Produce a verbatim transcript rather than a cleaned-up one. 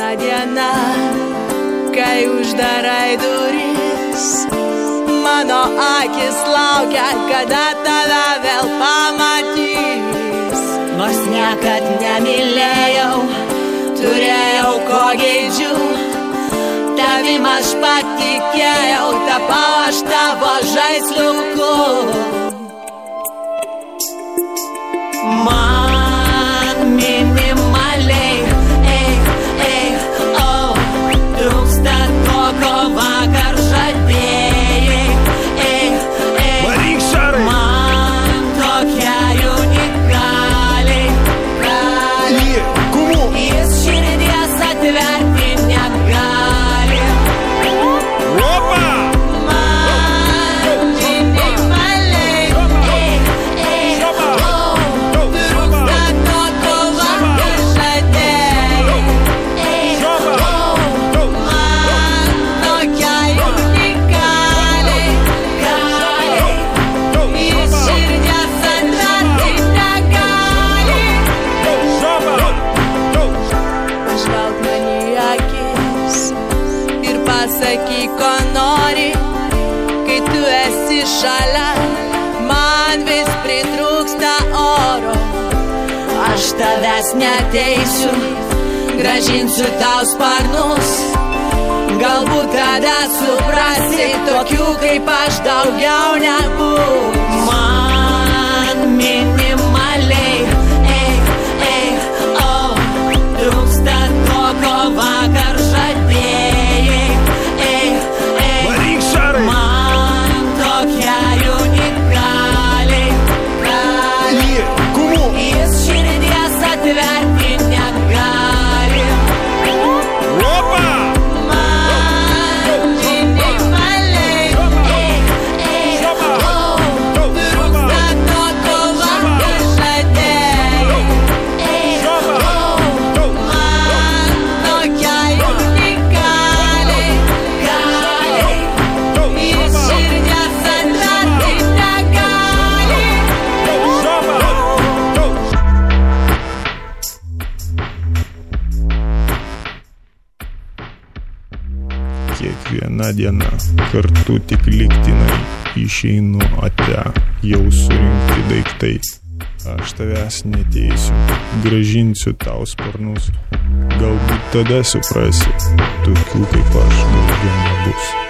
kiekviena diena, kai uždarai duris, mano akis laukia, kada tave vėl pamatys. Nors niekad nemylėjau, turėjau ko geidžiu, tavim aš patikėjau, tapau aš tavo žaisliuku. Man minimaliai, ei, ei, oh, trūksta to, ko vakar žadėjai, ei, ei, man tokia unikaliai, gali, jis širdies atverti negali. Sakyk, ko nori, kai tu esi šalia, man vis pritrūksta oro. Aš tavęs neteisiu, grąžinsiu tau sparnus, galbūt tada suprasi, tokių kaip aš daugiau nebus. Man minimaliai, ei, ei, oh, trūksta to, ko vakar žadėjai. Kiekviena diena kartu tik lygtinai išeinu ate, jau surinkti daiktai. Aš tavęs neteisiu, grąžinsiu tau sparnus, galbūt tada suprasi, tokių kaip aš daugiau nebus.